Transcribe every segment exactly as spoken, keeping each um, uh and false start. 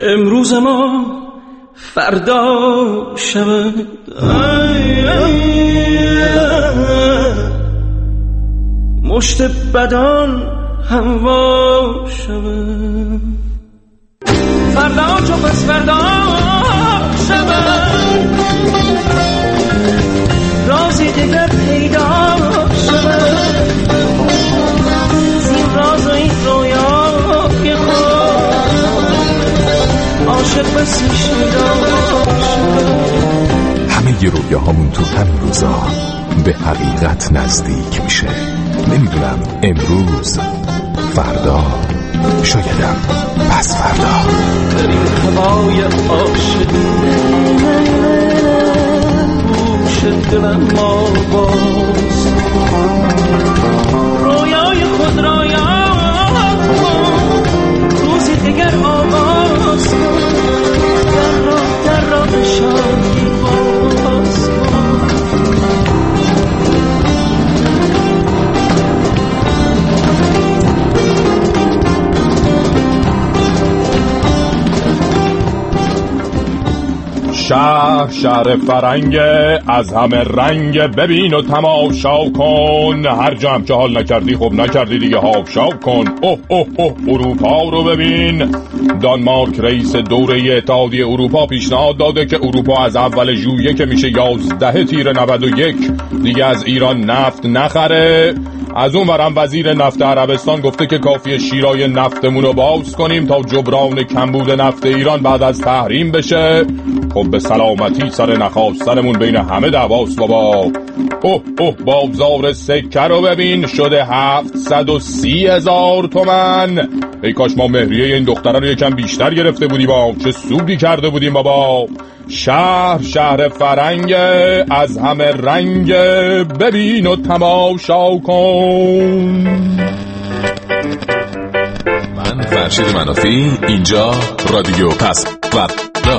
امروز ما فردا شود، مشت بدان هموا شود، فردا چو پس فردا شود، رازی دیگر پیدا شود، زین راز و این رویای خود عاشق بسی شدا شود. همه ی رویاهامون تو همین روزا به حقیقت نزدیک میشه. نمیدونم امروز، فردا، شایدم پس فردا. در این هوای عاشقی گوش دلم ما باز، رویای خود را یاد کن، روزی دیگر آغاز کن، در راه در راه شادی باز کن. شهر شهر فرنگ از همه رنگ، ببین و تماشا کن، هر جا هم که حال نکردی خب نکردی دیگه هاپشا کن. اوه اوه اوه اروپا رو ببین. دانمارک رئیس دوره اتحادیه اروپا پیشنهاد داده که اروپا از اول ژوئیه که میشه یازده تیر نود و یک دیگه از ایران نفت نخره. از اون ورم وزیر نفت عربستان گفته که کافیه شیرای نفتمون رو باز کنیم تا جبران کمبود نفت ایران بعد از تحریم بشه. خب به سلامتی سر نخواستنمون بین همه دعواست بابا. اوه اوه بازار سکه رو ببین، شده هفتصد و سی هزار تومن. ای کاش ما مهریه این دختره رو یکم بیشتر گرفته بودیم، با چه سودی کرده بودیم بابا. شهر شهر فرنگ از همه رنگ، ببین و تماشا کن. من فرشید منافی، اینجا رادیو پس فردا.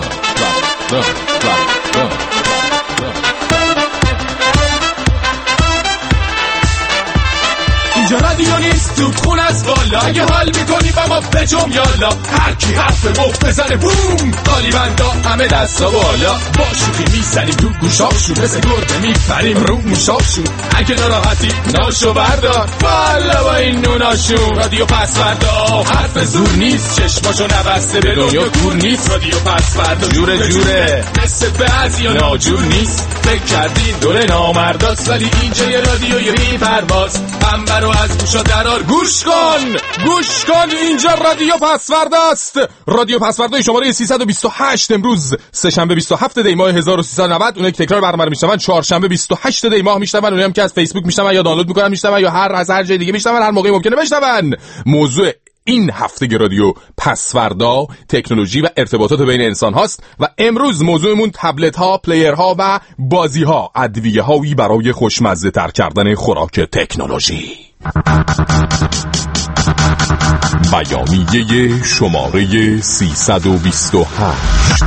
اینجا رادیو نیست تو خون از بالا، اگه حال میکنی با ما بجم یالا، هر کی حرف مفت بزنه بوم، قالی بندا همه دستا بالا، با شوخی میزنیم تو گوشاشون، مثل گرده میپریم رو موشاشون، اگه ناراحتی ناشو بردار والا با این نوناشون. رادیو پس فردا حرف زور نیست، چشماشو نبسته به دنیا کور نیست. رادیو پس فردا جوره جوره مثل بعضی ها ناجور نیست، فکر کردین دوره نامرداست ولی اینجا یه رادیوی بی پرواز، انبر رو از گوشا درار گوش کن گوش کن، اینجا رادیو پسورداست. رادیو پسورده شماره سیصد و بیست و هشت، امروز سه‌شنبه بیست و هفتم دی ماه هزار و سیصد و نود. اونایی که تکرار برنامه رو میشنون چهارشنبه بیست و هشتم دی ماه میشنون، اونایی هم که از فیسبوک میشنون یا دانلود میکنن میشنون یا هر از هر جای دیگه میشنون، هر موقعی ممکنه بشنون. موضوع این هفته رادیو پسوردا تکنولوژی و ارتباطات بین انسان هاست و امروز موضوعمون تبلت ها، پلیر ها و بازی ها، ادویه هایی برای خوشمزه تر کردن خوراک تکنولوژی. بیانیه شماره سیصد و بیست و هشت.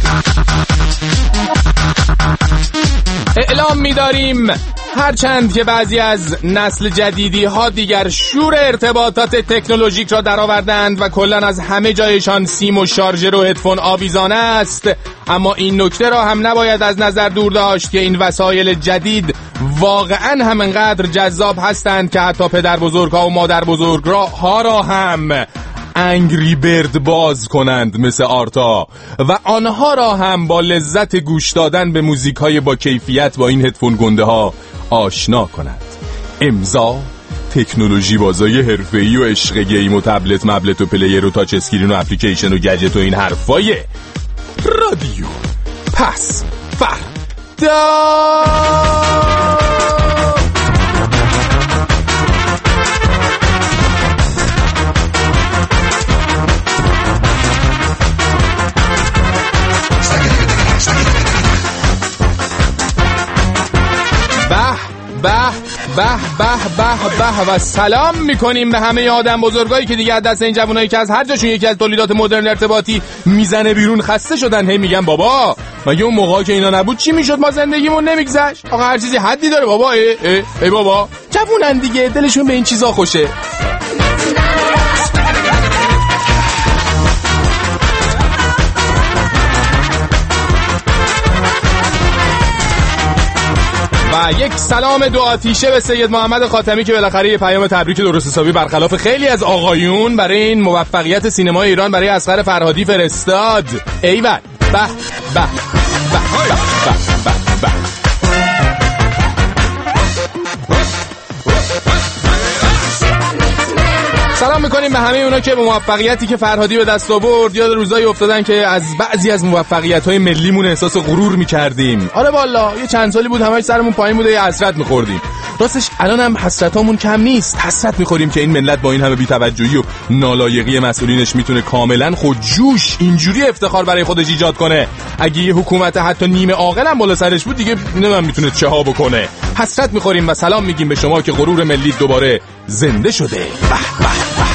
اعلام می‌داریم هرچند که بعضی از نسل جدیدی ها دیگر شور ارتباطات تکنولوژیک را درآوردند و کلاً از همه جایشان سیم و شارژر و هدفون آویزانه است، اما این نکته را هم نباید از نظر دور داشت که این وسایل جدید واقعاً همینقدر جذاب هستند که حتی پدر بزرگ‌ها و مادر بزرگ‌ها را هم انگری برد باز کنند مثل آرتا و آنها را هم با لذت گوش دادن به موزیک‌های با کیفیت با این هدفون گنده ها آشنا کنند. امضا تکنولوژی بازای حرفه‌ای و عشق گیم و تبلت مبلت و پلیر و تاچ اسکرین و اپلیکیشن و گجت و این حرفای رادیو پس فردا. به به به به به و سلام میکنیم به همه آدم بزرگایی که دیگه از دست این جوانایی که از هر جاشون یکی از تولیدات مدرن ارتباطی میزنه بیرون خسته شدن. هی میگن بابا مگه اون موقعی که اینا نبود چی میشد، ما زندگیمون نمیگذشت. آقا هر چیزی حدی داره بابا. ای, ای, ای بابا جوونن دیگه، دلشون به این چیزا خوشه. و یک سلام دو آتیشه به سید محمد خاتمی که بالاخره یه پیام تبریک درست حسابی برخلاف خیلی از آقایون برای این موفقیت سینما ایران برای اصغر فرهادی فرستاد. ایول به به به به به به. سلام میکنیم به همه اونا که به موفقیتی که فرهادی به دست آورد یاد روزایی افتادن که از بعضی از موفقیت‌های ملیمون احساس غرور می‌کردیم. آره والا یه چند سالی بود همش سرمون پایین بود و یه حسرت می‌خوردیم. راستش الان هم حسرتامون کم نیست. حسرت می‌خوریم که این ملت با این همه بی‌توجهی و نالایقی مسئولینش میتونه کاملا خودجوش اینجوری افتخار برای خودش ایجاد کنه. اگه یه حکومت حتی نیمه عاقل هم بالا سرش بود دیگه نمی‌دونم میتونه چه ها بکنه. حسرت می‌خوریم و سلام میگیم به شما که غرور ملی دوباره زنده شده. به به.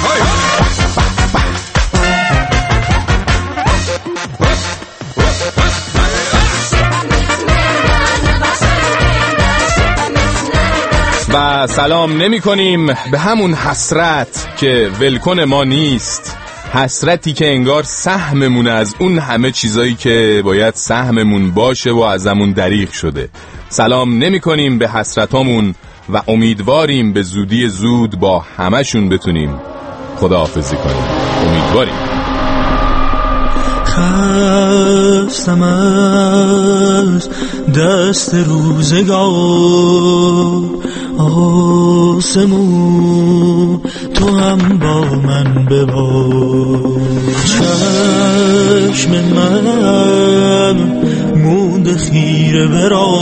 و سلام نمی کنیم به همون حسرت که ولکن ما نیست، حسرتی که انگار سهممون از اون همه چیزایی که باید سهممون باشه و ازمون دریغ شده. سلام نمی کنیم به حسرتامون و امیدواریم به زودی زود با همشون بتونیم خداحافظی کنیم. امیدواریم. خستم از دست روزگار، آسمون تو هم با من ببار. چشم من مونده خیره برا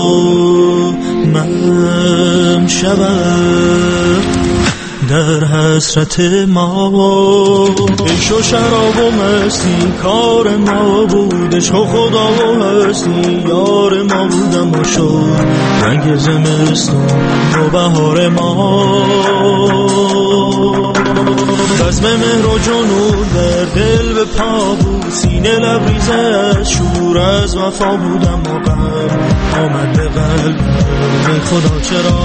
من شبم در حسرت ما. عشق و شراب و مستی کار ما بود، عشق و خدا و هستی یار ما بودم و شد رنگ زمستون و بهار ما. بزم مهر و جنون در دل به پا بود، سینه لبریز از شور از وفا بودم و غم آمد به قلب خدا چرا.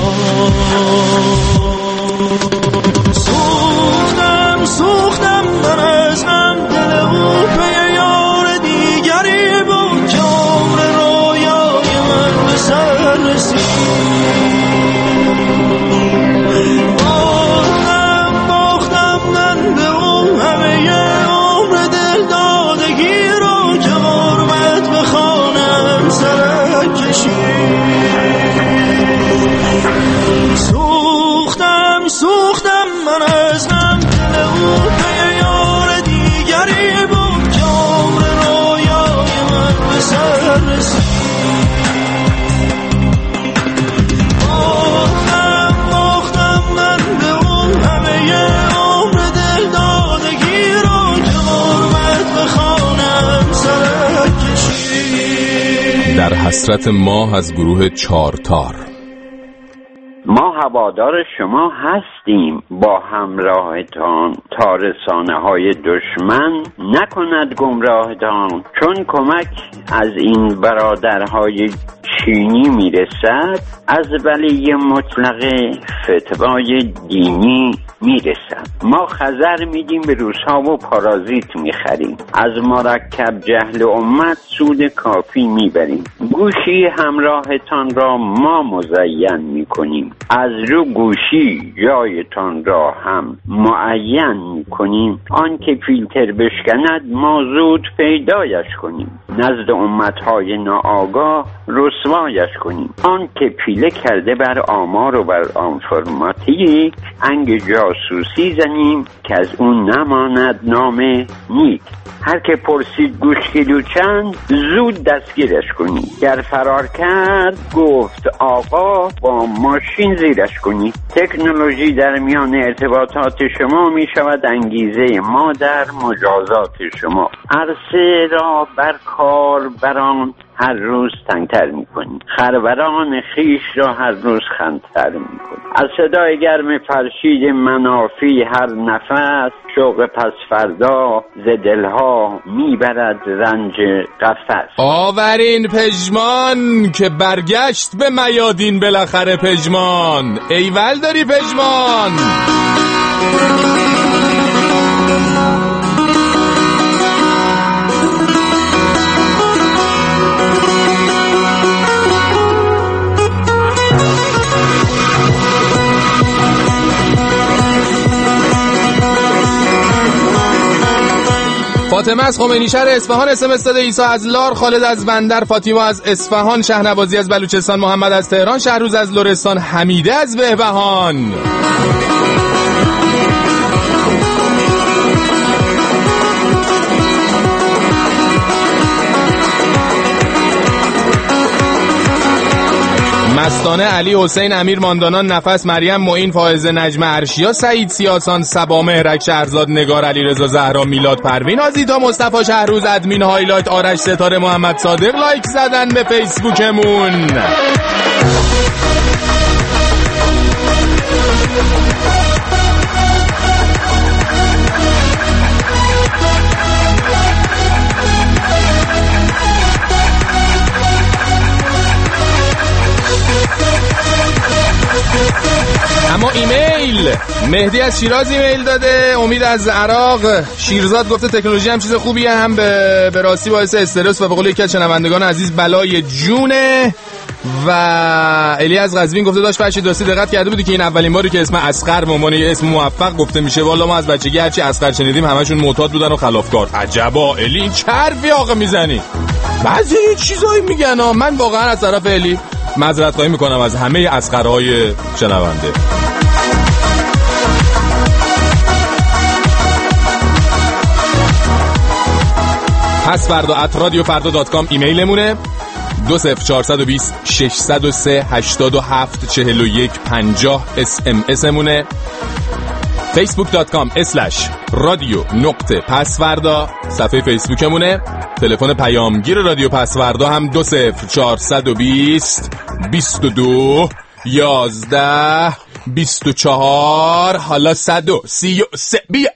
سوختم سوختم من از من دل او پی یار دیگری بود که عمر رویای من به سر رسید. باختم باختم من به اون همه عمر دل دادگی رو که غربت به خانم سرک کشید. سوختم سوختم من از من دل او پی یار دیگری بود که عمر رویای من به سر رسید. باختم باختم من به اون همه عمر دل دادگی رو که غربت به خانم سرک کشید. در حسرت ماه از گروه چارتار. ما هوادار شما هستیم، با همراهتان تا رسانه های دشمن نکند گمراهتان. چون کمک از این برادرهای چینی میرسد، از ولی مطلق فتوای دینی میرسد. ما خزر میدیم به روس‌ها و پارازیت میخریم. از مرکب جهل امت سود کافی میبریم. گوشی همراهتان را ما مزین میکنیم، از رو گوشی جایتان را هم معین میکنیم. آن که فیلتر بشکند ما زود پیدایش کنیم، نزد امتهای ناآگاه رسوایش کنیم. آن که پیله کرده بر آمار و بر آنفرماتیک، انگ جاسوسی زنیم که از اون نماند نام نیک. هر که پرسید گوش کیلو چند، زود دستگیرش کنی. گر فرار کرد گفت آقا با ماشین زیرش کنی. تکنولوژی در میان ارتباطات شما می شود انگیزه ما در مجازات شما. عرصه را بر کار بران هر روز تنگتر میکنی، خروران خیش را هر روز خندتر میکنی. از صدای گرم فرشید منافی هر نفس، شوق پس فردا ز دلها میبرد رنج قفس. آورین پژمان که برگشت به میادین بالاخره پژمان. ایول داری پژمان. فاطمه از خمینی شهر اصفهان اس ام اس داده، عیسی از لار، خالد از بندر، فاطمه از اصفهان، شهنوازی از بلوچستان، محمد از تهران، شهروز از لرستان، حمیده از بهبهان. مستانه، علی، حسین، امیر، ماندانان، نفس، مریم، معین، فائزه، نجم، ارشیا، سعید، سیاسان، سبا، مهرک، شهرزاد، نگار، علیرضا، زهرا، میلاد، پروین، آزیتا، مصطفی، شهروز، ادمین، هایلایت، آرش، ستاره، محمد صادق لایک زدن به فیسبوکمون. اما ایمیل، مهدی از شیراز ایمیل داده، امید از عراق، شیرزاد گفته تکنولوژی هم چیز خوبیه، هم به, به راستی باعث استرس و به قول یکی از شنوندگان عزیز بلای جونه. و الی از قزوین گفته داشت فرشید راستی دقت کرده بودی که این اولین باری که اسم اصغر به عنوان اسم موفق گفته میشه؟ والا ما از بچگی هرچی اصغر شنیدیم همشون معتاد بودن و خلافکار. عجبا الی، این چه حرفی آقا میزنی؟ بعضی چیزایی میگن ها. من واقعا از طرف الی معذرت خواهی میکنم از همه اصغرهای شنونده. پس فردا ات رادیو فردا دات کام ایمیلمونه. دو صفر چهارصد و بیست ششصد و سه هشتاد و هفت چهل و یک پنجاه اس ام اس مونه. فیسبوک دات کام اسلش رادیو نقطه پسوردا صفحه فیسبوکمونه. تلفن پیامگیر رادیو پسوردا هم دو صفر چهارصد و بیست بیست و دو یازده بیست و چهار حالا صد و سی و سه. بیا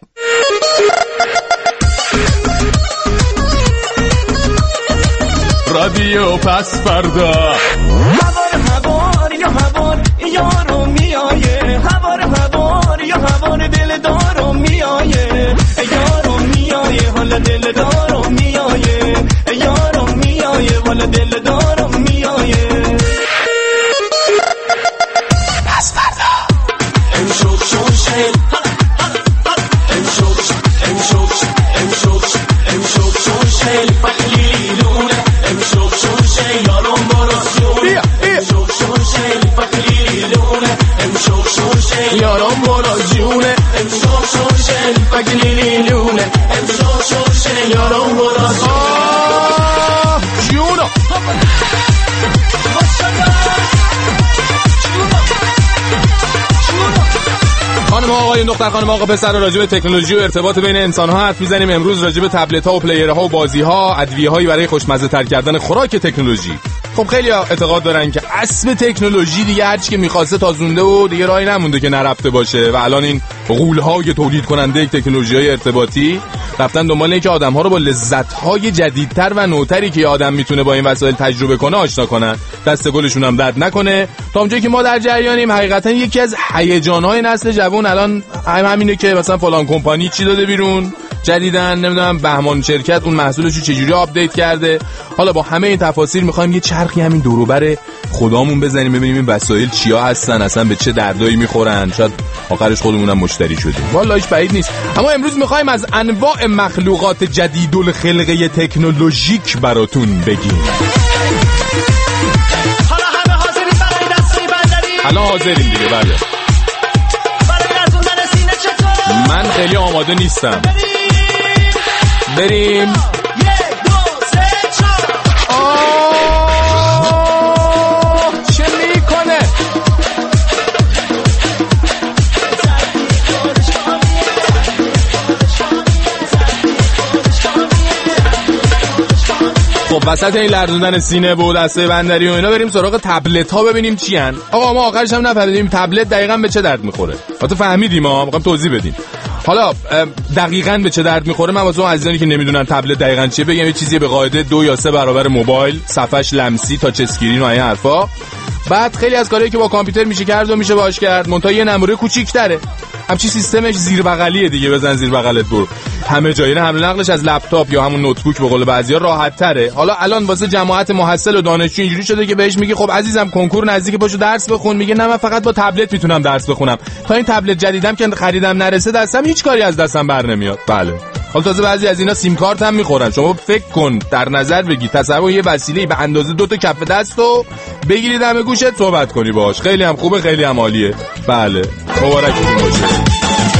رادیو پسوردا. هوار هوار یا هوار یارو میایه، هوار هوار یا هوار دل دارو میایه، یارو میایه حالا دل دارو میایه، یارو میایه حالا دل دارو میایه. پسوردا امشب شوشل امشب امشب امشب امشب شوشل فقلیلونه امشب شوشل یارم براسونه امشب شوشل فقلیلونه امشب شوشل یارم براسونه امشب شوشل فقلیلونه امشب شوشل یارم براسونه جونو. خانم آقای دختر خانم آقا پسر راجع به تکنولوژی و ارتباط بین انسان ها حرف میزنیم. امروز راجع به تبلت ها و پلیر ها و بازی ها، ادویه هایی برای خوشمزه تر کردن خوراک تکنولوژی. خب خیلی اعتقاد دارن که اسب تکنولوژی دیگه هرچی که میخواسته تازونده و دیگه راهی نمونده که نرفته باشه و الان این غول های تولید کننده تکنولوژی های ارتباطی رفتن دنبال اینکه آدم ها رو با لذت های جدیدتر و نوتری که آدم میتونه با این وسایل تجربه کنه آشنا کنن، دست گلشون هم درد نکنه. تا اونجایی که ما در جریانیم حقیقتا یکی از هیجان های نسل جوان الان هم همینه که مثلا فلان کمپانی چی داده بیرون جدیدن، نمیدونم بهمان شرکت اون محصولشو چجوری آپدیت کرده. حالا با همه این تفاصیل میخوایم یه چرخی همین دور و بر خودمون بزنیم ببینیم این وسایل چیا هستن، اصلا به چه دردایی میخورن، شاید آخرش خودمونم مشتری شدیم. والله هیچ بعید نیست. اما امروز میخوایم از انواع مخلوقات جدید الخلقه تکنولوژیک براتون بگیم. حالا همه حاضرین برای دستوری بندری؟ الان حاضرین دیگه. بله برای رسوندن سینه چطور؟ من خیلی آماده نیستم. بریم. چه میکنه؟ خب وسط این لرزوندن سینه بود دسته بندری و اینا بریم سراغ تبلت ها ببینیم چی ان. آقا ما آخرش هم نفهمیدیم تبلت دقیقاً به چه درد میخوره. البته فهمیدیم ما، میخوام توضیح بدیم. حالا دقیقاً به چه درد میخوره من واسه اون عزیزانی که نمیدونن تبلت دقیقاً چیه بگم. یه چیزی به قاعده دو یا سه برابر موبایل، صفحش لمسی تا چه اسکرین و این حرفا. بعد خیلی از کارهایی که با کامپیوتر میشه کرد و میشه باهاش کرد، منتها یه نمره کوچیک‌تره. همچین سیستمش زیر بغلیه دیگه، بزن زیر بغلت برو. همه جایی نه، حمل نقلش از لپتاپ یا همون نوتبوک به قول بعضیا راحت تره. حالا الان واسه جماعت محصل و دانشجو اینجوری شده که بهش میگی خب عزیزم کنکور نزدیک پاشو درس بخون، میگه نه من فقط با تبلت میتونم درس بخونم، تا این تبلت جدیدم که خریدم نرسه دستم هیچ کاری از دستم بر نمیاد. بله حالا تازه بعضی از اینا سیم کارت هم میخورن. شما فکر کن، در نظر بگی، تصور یه وسیله به اندازه دو تا کف دستو بگیری دم گوشت صحبت کنی باش. خیلی هم خوبه، خیلی هم عالیه. بله، مبارکتون باشه.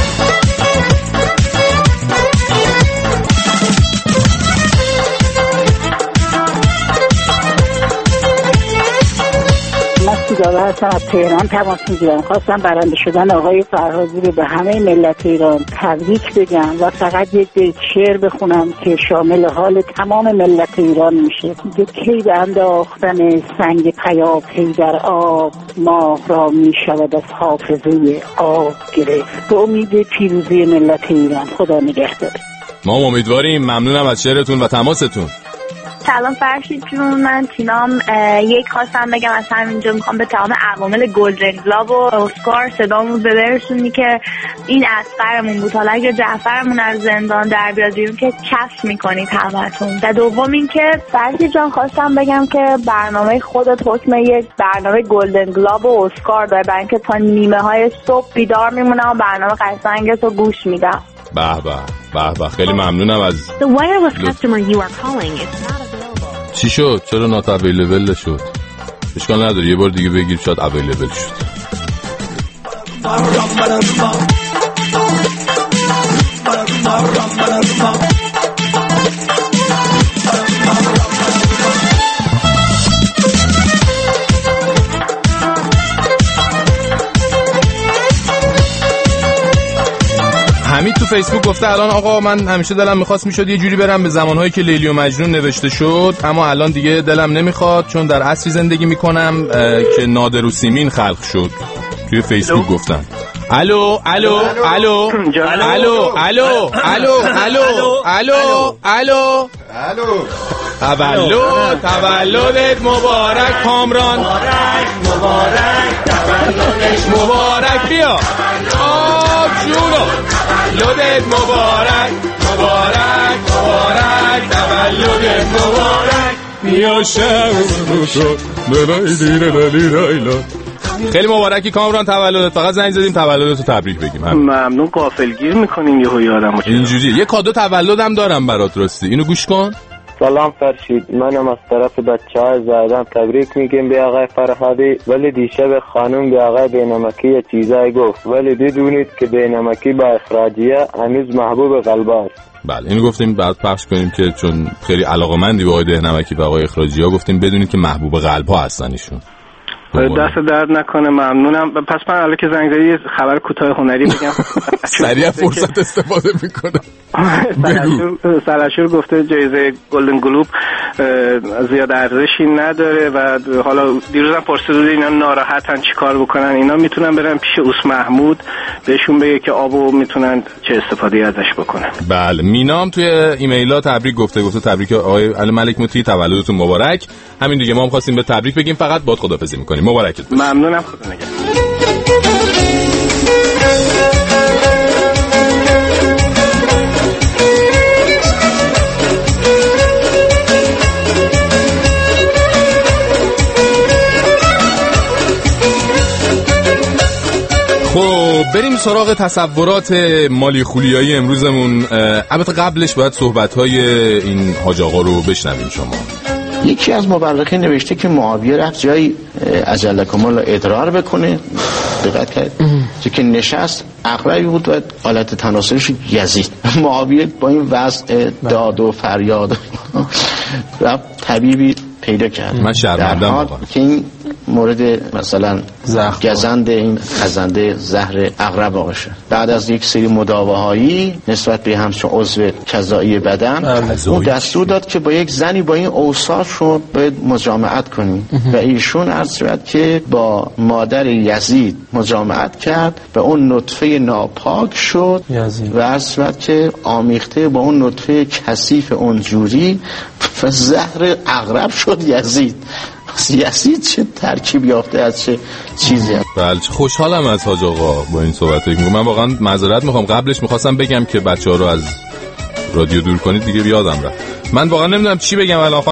سیگاره هستم از تهران تماس میگیرم. خواستم برنده شدن آقای فرهادی رو به همه ملت ایران تبریک بگم و فقط یک بیت شعر بخونم که شامل حال تمام ملت ایران میشه. میگه کی به انداختن سنگ پیاپی در آب، ماه را میشود از حافظه آب گرفت. به امید پیروزی ملت ایران. خدا نگهدار. ما امیدواریم. ممنونم از شعرتون و تماستون. سلام فرشید جون، من تینام. یک خواستم بگم از همینجا میخوام به تمام عوامل گلدن گلوب و اسکار صدامون برسونی که این اسقرمون بود. حالا اگه جعفرمون از زندان در بیاد بیرون که کف میکنید همتون. و دوم این که فرشید جان خواستم بگم که برنامه خودت حکم یک برنامه گلدن گلوب و اسکار داره، برای اینکه تا نیمه های صبح بیدار میمونم و برنامه قشنگت رو گوش میدم. به به به به، خیلی ممنونم از The wireless customer you are calling is not available. چی شد؟ چرا نات اویلیبل شد؟ اشکال نداره، یه بار دیگه بگیر شاید اویلیبل شد. حمید تو فیسبوک گفته الان آقا من همیشه دلم میخواست میشد یه جوری برم به زمانهایی که لیلی و مجنون نوشته شد، اما الان دیگه دلم نمیخواد چون در عصری زندگی میکنم که نادر و سیمین خلق شد. توی فیسبوک گفتن. الو الو الو الو الو الو الو الو الو الو تولد تولدت مبارک کامران، مبارک تولدت مبارک. بیا آب جونو تولدت مبارک مبارک مبارک تولدت مبارک. بیا شب رو شد دلای دیره دلیرایلا. خیلی مبارکی کامران تولدت. فقط زنگ زدیم تولدتو تبریک بگیم. ممنون. غافلگیر میکنیم یهو یادمو. اینجوریه. یه کادو تولدم دارم برات راستی، اینو گوش کن. سلام فرشید، منم از طرف بچه‌های زایدان تبریک میگیم به آقای فرهادی، ولی دیشب خانم به آقای بینمکی چیزایی گفت، ولی بدونید که بینمکی با اخراجیه هنوز محبوب قلب است. بله اینو گفتیم بعد پخش کنیم که چون خیلی علاقه‌مندی به آقای بینمکی و آقای اخراجیه گفتیم بدونید که محبوب قلب ها هستن ایشون. دست درد نکنه. ممنونم. پس من الان که زنگ زدی خبر کوتاه هنری بگم. سریع فرصت استفاده میکنه. سلاشور گفته جایزه گلدن گلوب زیاد ارزشی نداره و حالا دیروزم پرسیده اینا ناراحتن چی کار بکنن. اینا میتونن برن پیش اوس محمود بهشون بگه که آبو میتونن چه استفاده ازش بکنن. بله مینام توی ایمیل‌ها تبریک گفته گفته تبریک آقای علی ملک مطیع تولدتون مبارک. همین دیگه ما هم خواستیم به تبریک بگیم، فقط باد خدافظی میکنیم. مبارکت باشه. ممنونم. خدا نگهدار. خب بریم سراغ تصورات مالی خولیایی امروزمون. البته قبلش باید صحبت‌های این حاج آقا رو بشنویم. شما یکی از مورخین نوشته که معاویه رفت جایی اجل کمال ادرار بکنه، دقت کرد چون که نشست عقربی بود و حالت تناسلش یزید. معاویه با این وضع داد و فریاد رفت طبیبی پیدا کرد. من شرمندم واقعا که این مورد مثلا گزند این خزنده زهر عقرب باشه. بعد از یک سری مداواهایی نسبت به همچون عضو کذایی بدن اون دستور داد که با یک زنی با این اوصاف رو باید مجامعت کنی و ایشون عرض کرد که با مادر یزید مجامعت کرد و اون نطفه ناپاک شد یزید. و عرض کرد که آمیخته با اون نطفه کثیف اونجوری و زهر عقرب شد یزید. یزید چه ترکیب یافته از چه چیزی. بله خوشحالم از حاج آقا با این صحبتایی که من واقعا معذرت میخوام. قبلش میخواستم بگم که بچه‌ها رو از رادیو دور کنید دیگه بیادم رفت. من واقعا نمیدونم چی بگم الان.